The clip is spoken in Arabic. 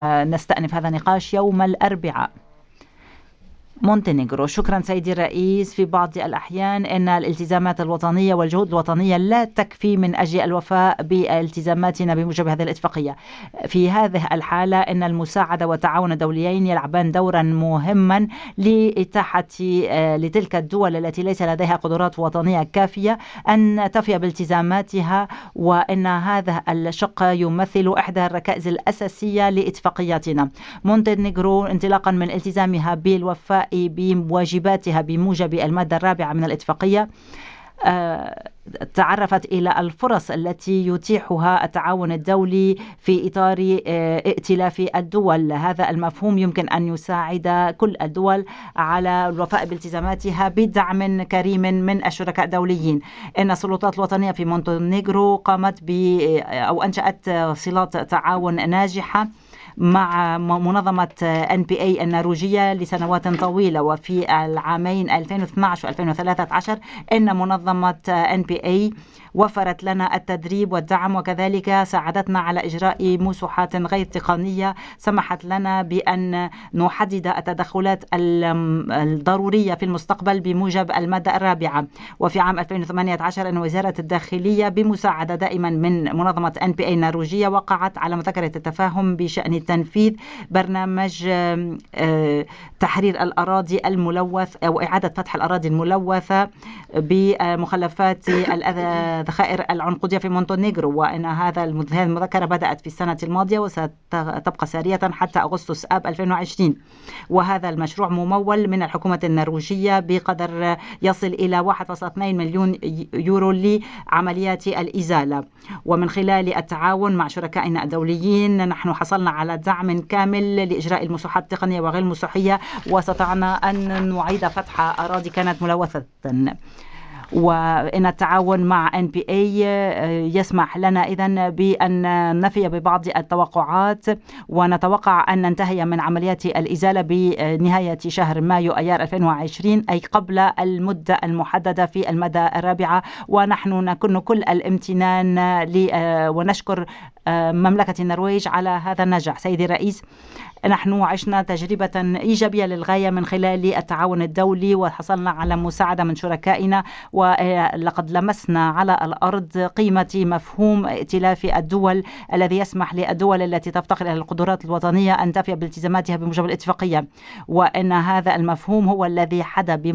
نستأنف هذا النقاش يوم الأربعاء. مونتينيغرو. شكرا سيدي الرئيس. في بعض الأحيان أن الالتزامات الوطنية والجهود الوطنية لا تكفي من أجل الوفاء بالتزاماتنا بموجب هذه الاتفاقية. في هذه الحالة أن المساعدة والتعاون الدوليين يلعبان دورا مهما لإتاحة لتلك الدول التي ليس لديها قدرات وطنية كافية أن تفي بالتزاماتها، وأن هذا الشق يمثل إحدى الركائز الأساسية لاتفاقياتنا. مونتينيغرو انطلاقا من التزامها بالوفاء بواجباتها بموجب المادة الرابعة من الاتفاقية تعرفت إلى الفرص التي يتيحها التعاون الدولي في إطار ائتلاف الدول. هذا المفهوم يمكن أن يساعد كل الدول على الوفاء بالتزاماتها بدعم كريم من الشركاء الدوليين. إن السلطات الوطنية في مونتينيغرو قامت أو أنشأت صلات تعاون ناجحة مع منظمة NPA النرويجية لسنوات طويلة، وفي العامين 2012 و 2013 إن منظمة NPA وفرت لنا التدريب والدعم، وكذلك ساعدتنا على إجراء مساحات غير تقنية سمحت لنا بأن نحدد التدخلات الضرورية في المستقبل بموجب المادة الرابعة. وفي عام 2018 أن وزارة الداخلية بمساعدة دائما من منظمة NPA النرويجية وقعت على مذكرة التفاهم بشأن تنفيذ برنامج تحرير الأراضي الملوث أو إعادة فتح الأراضي الملوثة بمخلفات الذخائر العنقودية في مونتينيغرو، وأن هذه المذكرة بدأت في السنة الماضية وستبقى سارية حتى أغسطس آب 2020. وهذا المشروع ممول من الحكومة النرويجية بقدر يصل إلى 1.2 مليون يورو لعمليات الإزالة. ومن خلال التعاون مع شركائنا الدوليين نحن حصلنا على دعم كامل لإجراء المساحات التقنية وغير المسيحية، واستطعنا أن نعيد فتح أراضي كانت ملوثة. وإن التعاون مع NPA يسمح لنا إذن بأن نفي ببعض التوقعات، ونتوقع أن ننتهي من عمليات الإزالة بنهاية شهر مايو أيار 2020، أي قبل المدة المحددة في المادة الرابعة. ونحن نكن كل الامتنان ونشكر مملكة النرويج على هذا النجاح. سيدي الرئيس، نحن عشنا تجربة إيجابية للغاية من خلال التعاون الدولي، وحصلنا على مساعدة من شركائنا، ولقد لمسنا على الأرض قيمة مفهوم ائتلاف الدول الذي يسمح للدول التي تفتقر إلى القدرات الوطنية أن تفي بالتزاماتها بموجب الاتفاقية، وأن هذا المفهوم هو الذي حدا